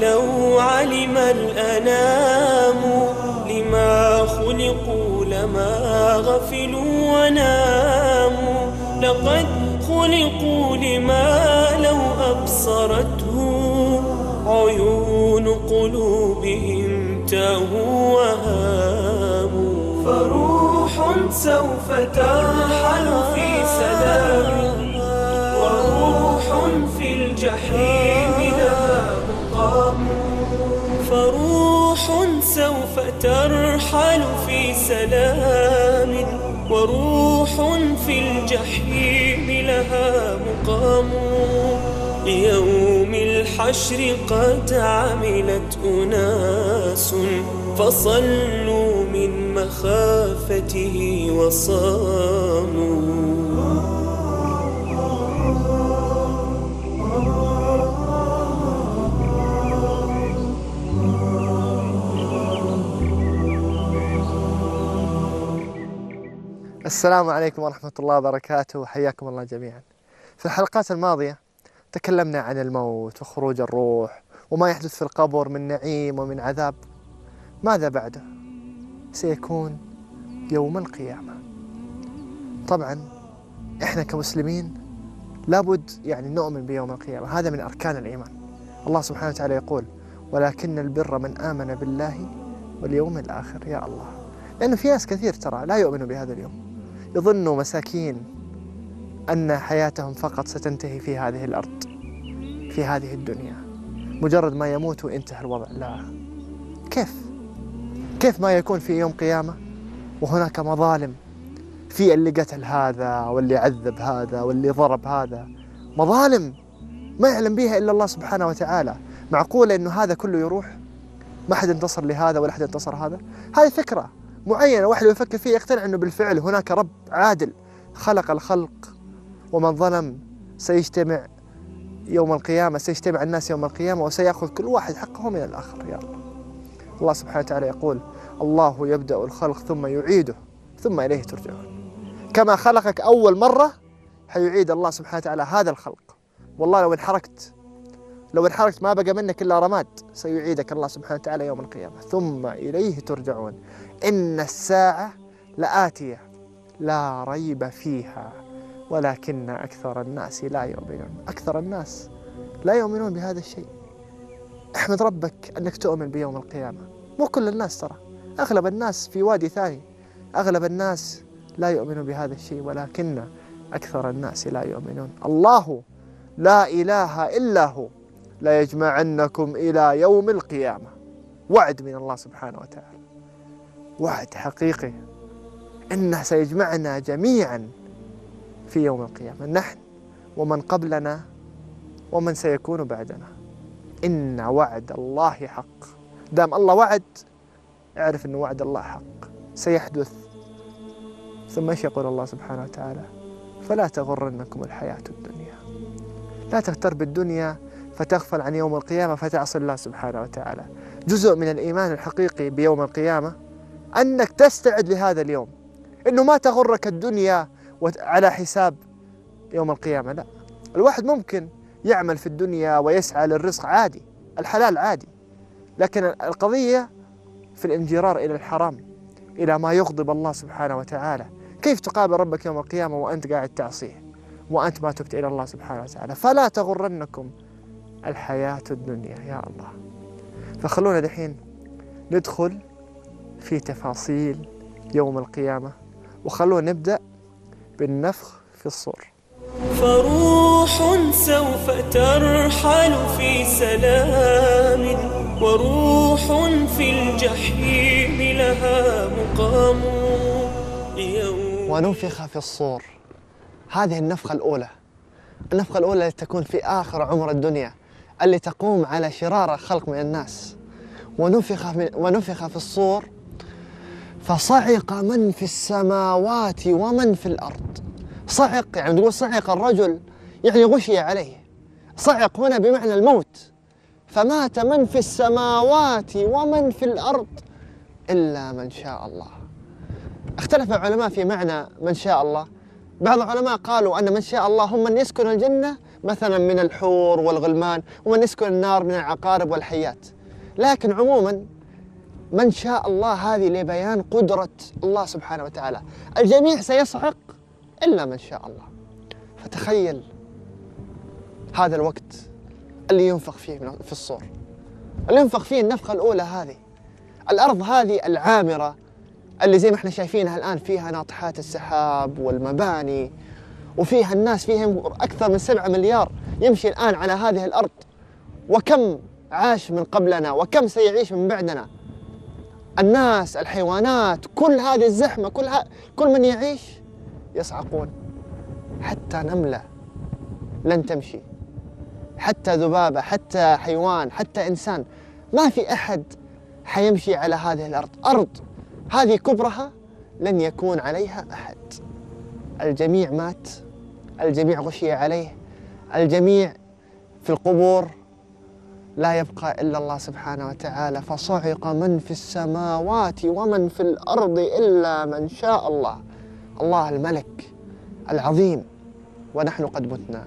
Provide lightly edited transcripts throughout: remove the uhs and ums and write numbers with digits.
لو علم الأنام لما خلقوا لما غفلوا وناموا. لقد خلقوا لما لو أبصرته عيون قلوبهم تاهوا وهاموا. فروح سوف ترحل في سلام وروح في الجحيم لها مقام. فروح سوف ترحل في سلام وروح في الجحيم لها مقام. ليوم الحشر قد عملت أناس فصلوا من مخافته وصاموا. السلام عليكم ورحمة الله وبركاته، حياكم الله جميعا. في الحلقات الماضية تكلمنا عن الموت وخروج الروح وما يحدث في القبر من نعيم ومن عذاب. ماذا بعده؟ سيكون يوم القيامة. طبعا احنا كمسلمين لابد نؤمن بيوم القيامة، هذا من أركان الإيمان. الله سبحانه وتعالى يقول: ولكن البر من آمن بالله واليوم الآخر. يا الله، لأنه في ناس كثير ترى لا يؤمنوا بهذا اليوم، يظنوا مساكين أن حياتهم فقط ستنتهي في هذه الأرض، في هذه الدنيا، مجرد ما يموت وانتهى الوضع. لا، كيف ما يكون في يوم قيامة وهناك مظالم، في اللي قتل هذا واللي عذب هذا واللي ضرب هذا، مظالم ما يعلم بها إلا الله سبحانه وتعالى. معقولة أنه هذا كله يروح؟ ما حد انتصر لهذا ولا حد انتصر هذا؟ هذه فكرة معينة واحد يفكر فيه يقتنع أنه بالفعل هناك رب عادل خلق الخلق، ومن ظلم سيجتمع يوم القيامة، سيجتمع الناس يوم القيامة وسيأخذ كل واحد حقه من الآخر. يا الله، الله سبحانه وتعالى يقول: الله يبدأ الخلق ثم يعيده ثم إليه ترجعون. كما خلقك أول مرة حيعيد الله سبحانه وتعالى هذا الخلق. والله لو انحرقت ما بقى منك إلا رماد، سيعيدك الله سبحانه وتعالى يوم القيامة ثم إليه ترجعون. إن الساعة لآتية لا ريب فيها ولكن أكثر الناس لا يؤمنون. أكثر الناس لا يؤمنون بهذا الشيء. احمد ربك أنك تؤمن بيوم القيامة. مو كل الناس ترى، أغلب الناس في وادي ثاني، أغلب الناس لا يؤمنون بهذا الشيء ولكن أكثر الناس لا يؤمنون. الله لا إله إلا هو لا يجمعنكم إلى يوم القيامة. وعد من الله سبحانه وتعالى، وعد حقيقي إنه سيجمعنا جميعا في يوم القيامة، نحن ومن قبلنا ومن سيكون بعدنا. إن وعد الله حق. دام الله وعد اعرف أن وعد الله حق سيحدث. ثم ايش يقول الله سبحانه وتعالى؟ فلا تغرنكم الحياة الدنيا. لا تغتر بالدنيا فتغفل عن يوم القيامة فتعصي الله سبحانه وتعالى. جزء من الإيمان الحقيقي بيوم القيامة أنك تستعد لهذا اليوم، إنه ما تغرك الدنيا على حساب يوم القيامة. لا، الواحد ممكن يعمل في الدنيا ويسعى للرزق عادي، الحلال عادي، لكن القضية في الانجرار إلى الحرام، إلى ما يغضب الله سبحانه وتعالى. كيف تقابل ربك يوم القيامة وأنت قاعد تعصيه وأنت ما تبت إلى الله سبحانه وتعالى؟ فلا تغرنكم الحياة الدنيا. يا الله. فخلونا دحين ندخل في تفاصيل يوم القيامة، وخلونا نبدأ بالنفخ في الصور. فروح سوف ترحل في سلام وروح في الجحيم لها مقام. ونفخ في الصور. هذه النفخة الأولى، النفخة الأولى التي تكون في آخر عمر الدنيا، اللي تقوم على شرار الخلق من الناس. ونفخ في الصور فصعق من في السماوات ومن في الأرض. صعق تقول صعق الرجل غشي عليه. صعق هنا بمعنى الموت. فمات من في السماوات ومن في الأرض إلا من شاء الله. اختلف العلماء في معنى من شاء الله. بعض العلماء قالوا أن من شاء الله هم من يسكن الجنة مثلا من الحور والغلمان، ومن يسكن النار من العقارب والحيات. لكن عموما من شاء الله هذه لبيان قدرة الله سبحانه وتعالى. الجميع سيصعق إلا من شاء الله. فتخيل هذا الوقت اللي ينفخ فيه في الصور، اللي ينفخ فيه النفخة الأولى هذه. الأرض هذه العامرة اللي زي ما احنا شايفينها الآن فيها ناطحات السحاب والمباني، وفيها الناس، فيهم أكثر من 7 مليار يمشي الآن على هذه الأرض، وكم عاش من قبلنا وكم سيعيش من بعدنا. الناس، الحيوانات، كل هذه الزحمة، كل من يعيش يصعقون. حتى نملة لن تمشي، حتى ذبابة، حتى حيوان، حتى إنسان، ما في أحد حيمشي على هذه الأرض. أرض هذه كبرها لن يكون عليها أحد. الجميع مات، الجميع غشي عليه، الجميع في القبور، لا يبقى إلا الله سبحانه وتعالى. فصعق من في السماوات ومن في الأرض إلا من شاء الله، الله الملك العظيم، ونحن قد متنا.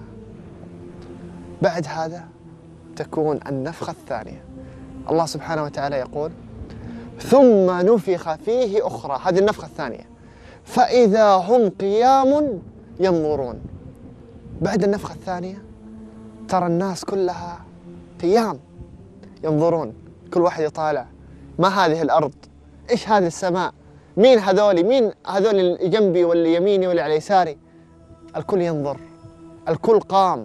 بعد هذا تكون النفخة الثانية. الله سبحانه وتعالى يقول: ثم نفخ فيه أخرى، هذه النفخة الثانية، فإذا هم قيام ينظرون. بعد النفخة الثانية ترى الناس كلها قيام ينظرون، كل واحد يطالع، ما هذه الأرض؟ إيش هذه السماء؟ مين هذولي؟ مين هذول اللي جنبي واللي يميني واللي على يساري؟ الكل ينظر، الكل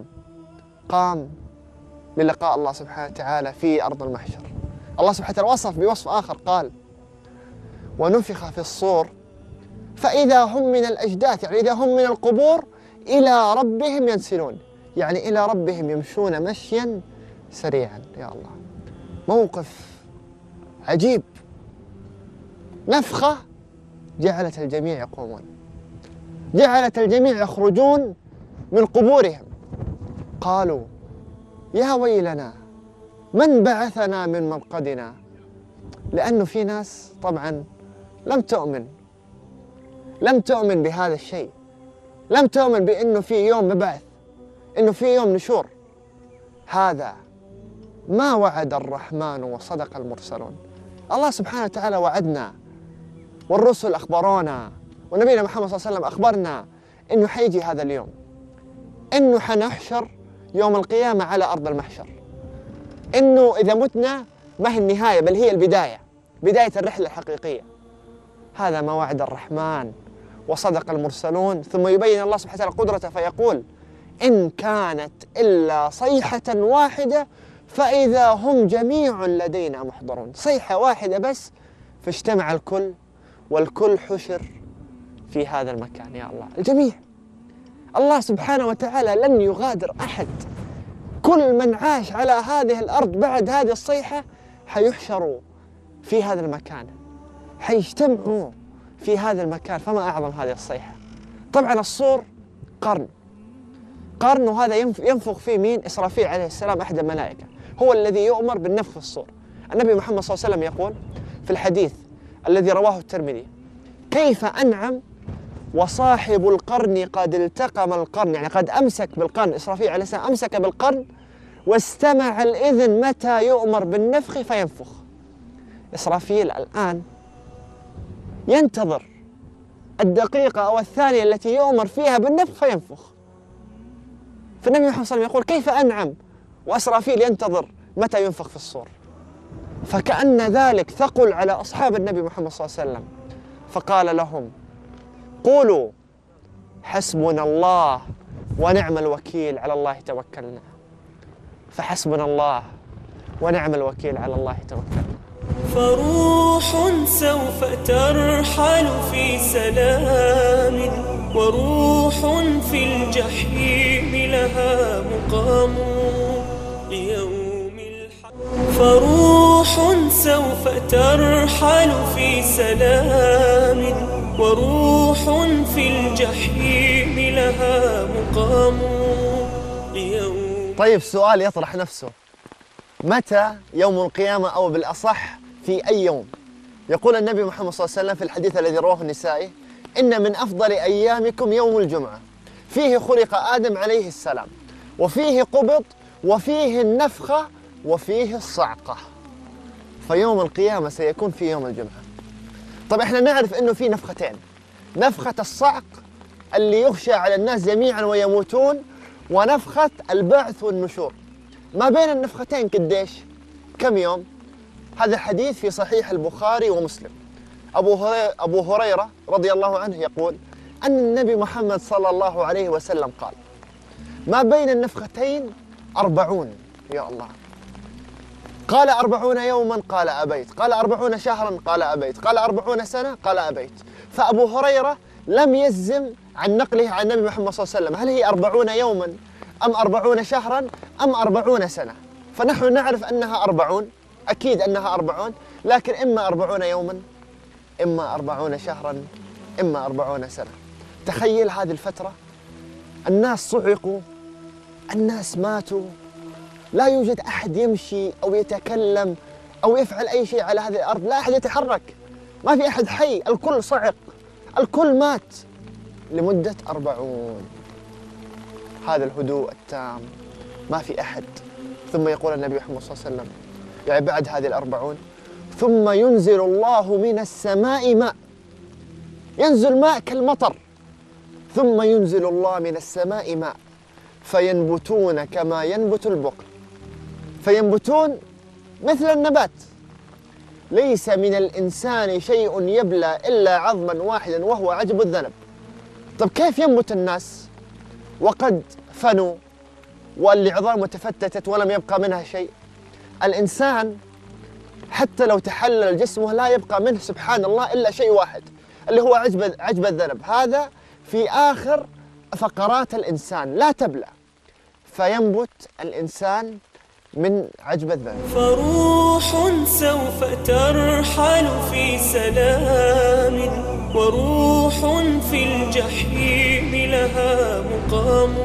قام للقاء الله سبحانه وتعالى في أرض المحشر. الله سبحانه وتعالى وصف بوصف آخر، قال: ونفخ في الصور فإذا هم من الأجداث، يعني إذا هم من القبور إلى ربهم ينسلون، يعني إلى ربهم يمشون مشيا سريعا. يا الله، موقف عجيب. نفخة جعلت الجميع يقومون، جعلت الجميع يخرجون من قبورهم. قالوا: يا ويلنا من بعثنا من مرقدنا. لأنه في ناس طبعا لم تؤمن بهذا الشيء، لم تؤمن بأنه في يوم مبعث، أنه في يوم نشور. هذا ما وعد الرحمن وصدق المرسلون. الله سبحانه وتعالى وعدنا، والرسل أخبرونا، ونبينا محمد صلى الله عليه وسلم أخبرنا أنه حيجي هذا اليوم، أنه حنحشر يوم القيامة على أرض المحشر، أنه إذا متنا ما هي النهاية بل هي البداية، بداية الرحلة الحقيقية. هذا ما وعد الرحمن وصدق المرسلون. ثم يبين الله سبحانه وتعالى قدرته فيقول: إن كانت إلا صيحة واحدة فإذا هم جميع لدينا محضرون. صيحة واحدة بس فاجتمع الكل، والكل حشر في هذا المكان. يا الله، الجميع. الله سبحانه وتعالى لن يغادر أحد. كل من عاش على هذه الأرض بعد هذه الصيحة حيحشروا في هذا المكان، حيجتمعوا في هذا المكان. فما أعظم هذه الصيحة. طبعا الصور قرن، وهذا ينفخ فيه مين؟ إسرافيل عليه السلام، أحد الملائكة، هو الذي يؤمر بالنفخ في الصور. النبي محمد صلى الله عليه وسلم يقول في الحديث الذي رواه الترمذي: كيف أنعم وصاحب القرن قد التقم القرن، يعني قد أمسك بالقرن. إسرافيل عليه السلام أمسك بالقرن واستمع الإذن متى يؤمر بالنفخ فينفخ. إسرافيل الآن ينتظر الدقيقة أو الثانية التي يؤمر فيها بالنفخ فينفخ. فالنبي محمد صلى الله عليه وسلم يقول: كيف أنعم وإسرافيل ينتظر متى ينفخ في الصور. فكأن ذلك ثقل على أصحاب النبي محمد صلى الله عليه وسلم، فقال لهم: قولوا حسبنا الله ونعم الوكيل، على الله توكلنا. فحسبنا الله ونعم الوكيل، على الله توكلنا. فروح سوف ترحل في سلام، وروح في الجحيم لها مقام ليوم الحق. فروح سوف ترحل في سلام، وروح في الجحيم لها مقام ليوم. طيب، سؤال يطرح نفسه: متى يوم القيامة، أو بالأصح في أي يوم؟ يقول النبي محمد صلى الله عليه وسلم في الحديث الذي رواه النسائي: إن من أفضل أيامكم يوم الجمعة، فيه خلق آدم عليه السلام، وفيه قبض وفيه النفخة وفيه الصعقة. فيوم القيامة سيكون في يوم الجمعة. طب احنا نعرف انه في نفختين، نفخة الصعق اللي يغشى على الناس جميعا ويموتون، ونفخة البعث والنشور. ما بين النفختين قديش؟ كم يوم؟ هذا الحديث في صحيح البخاري ومسلم. أبو هريرة رضي الله عنه يقول أن النبي محمد صلى الله عليه وسلم قال: ما بين النفختين 40. يا الله. قال 40 يوما قال أبيت، قال 40 شهرا قال أبيت، قال 40 سنة قال أبيت. فأبو هريرة لم يجزم عن نقله عن النبي محمد صلى الله عليه وسلم هل هي 40 يوما أم 40 شهرا أم 40 سنة. فنحن نعرف أنها 40، أكيد أنها 40، لكن إما 40 يوما إما 40 شهرا إما 40 سنة. تخيل هذه الفترة، الناس صعقوا، الناس ماتوا، لا يوجد أحد يمشي أو يتكلم أو يفعل أي شيء على هذه الأرض، لا أحد يتحرك، ما في أحد حي، الكل صعق، الكل مات لمدة 40. هذا الهدوء التام، ما في أحد. ثم يقول النبي محمد صلى الله عليه وسلم يعني بعد هذه 40 ثم ينزل الله من السماء ماء، ينزل ماء كالمطر، ثم ينزل الله من السماء ماء فينبتون كما ينبت البقل، فينبتون مثل النبات. ليس من الإنسان شيء يبلى إلا عظما واحدا وهو عجب الذنب. طب كيف ينبت الناس وقد فنوا والعظام تفتتت ولم يبقى منها شيء؟ الإنسان حتى لو تحلل جسمه لا يبقى منه سبحان الله إلا شيء واحد اللي هو عجب الذنب. هذا في آخر فقرات الإنسان لا تبلى، فينبت الإنسان من عجب الذنب. فروح سوف ترحل في سلام، وروح في الجحيم لها مقام.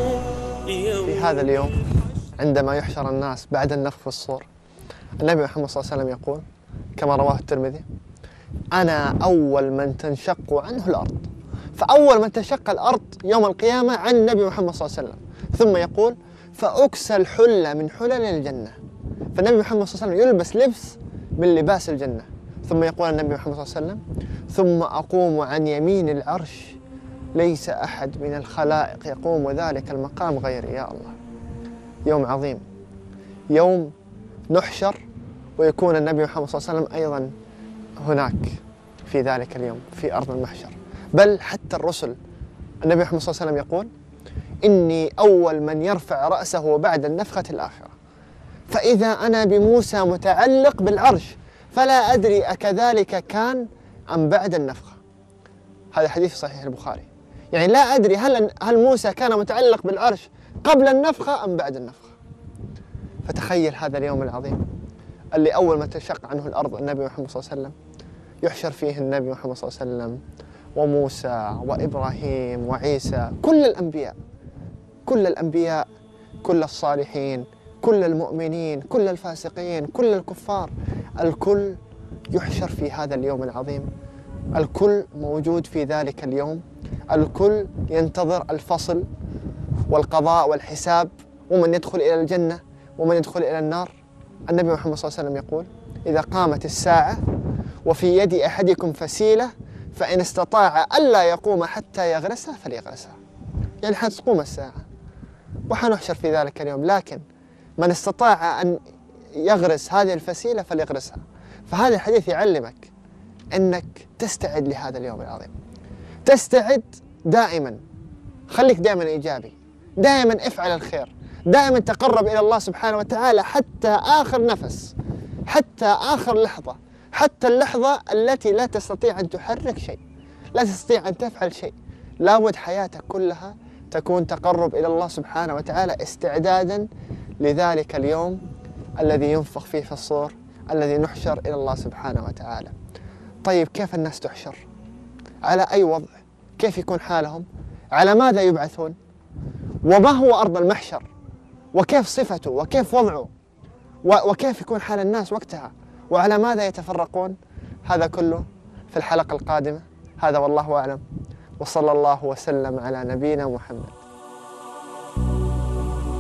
في هذا اليوم عندما يحشر الناس بعد النفخ في الصور، النبي محمد صلى الله عليه وسلم يقول كما رواه الترمذي: أنا أول من تنشق عنه الأرض. فأول من تنشق الأرض يوم القيامة عن النبي محمد صلى الله عليه وسلم. ثم يقول: فأكسى الحلة من حلل الجنة. فالنبي محمد صلى الله عليه وسلم يلبس لبس من لباس الجنة. ثم يقول النبي محمد صلى الله عليه وسلم: ثم أقوم عن يمين العرش ليس أحد من الخلائق يقوم ذلك المقام غيري. يا الله، يوم عظيم، يوم نحشر ويكون النبي محمد صلى الله عليه وسلم أيضا هناك في ذلك اليوم في أرض المحشر. بل حتى الرسل، النبي محمد صلى الله عليه وسلم يقول: إني أول من يرفع رأسه بعد النفخة الآخرة، فإذا أنا بموسى متعلق بالعرش فلا أدري أكذلك كان أم بعد النفخة. هذا حديث في صحيح البخاري. يعني لا أدري هل موسى كان متعلق بالعرش قبل النفخة أم بعد النفخة. فتخيل هذا اليوم العظيم اللي أول ما تنشق عنه الأرض النبي محمد صلى الله عليه وسلم يحشر فيه النبي محمد صلى الله عليه وسلم وموسى وإبراهيم وعيسى، كل الأنبياء، كل الأنبياء، كل الصالحين، كل المؤمنين، كل الفاسقين، كل الكفار، الكل يحشر في هذا اليوم العظيم. الكل موجود في ذلك اليوم، الكل ينتظر الفصل والقضاء والحساب، ومن يدخل إلى الجنة ومن يدخل إلى النار. النبي محمد صلى الله عليه وسلم يقول: إذا قامت الساعة وفي يد أحدكم فسيلة فإن استطاع ألا يقوم حتى يغرسها فليغرسها. يعني حتقوم الساعة وحنحشر في ذلك اليوم، لكن من استطاع أن يغرس هذه الفسيلة فليغرسها. فهذا الحديث يعلمك أنك تستعد لهذا اليوم العظيم، تستعد دائما، خليك دائما إيجابي، دائما افعل الخير، دائما تقرب إلى الله سبحانه وتعالى حتى آخر نفس، حتى آخر لحظة، حتى اللحظة التي لا تستطيع أن تحرك شيء، لا تستطيع أن تفعل شيء. لابد حياتك كلها تكون تقرب إلى الله سبحانه وتعالى استعدادا لذلك اليوم الذي ينفخ فيه في الصور، الذي نحشر إلى الله سبحانه وتعالى. طيب كيف الناس تحشر؟ على أي وضع؟ كيف يكون حالهم؟ على ماذا يبعثون؟ وما هو أرض المحشر؟ وكيف صفته؟ وكيف وضعه؟ وكيف يكون حال الناس وقتها؟ وعلى ماذا يتفرقون؟ هذا كله في الحلقة القادمة. هذا والله أعلم، وصلى الله وسلم على نبينا محمد.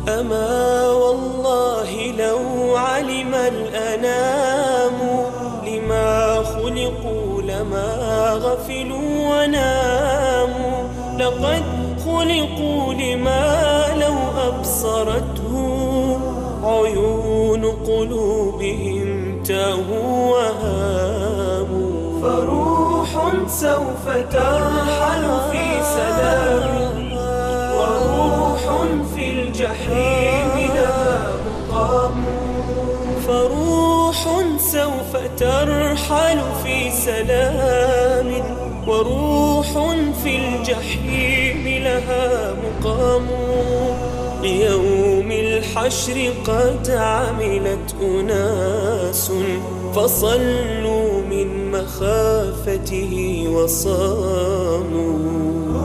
أما والله لو علم الأنام لما خلقوا لما غفلوا وناموا. لقد خلقوا لما لو أبصرته عيون قلوبهم تاهوا وهاموا. فروح سوف ترحل في سلام، وروح في الجحيم لها مقام. فروح سوف ترحل في سلام، وروح في الجحيم لها مقام. ليوم الحشر قد عملت أناس فصلوا من مخافته وصاموا.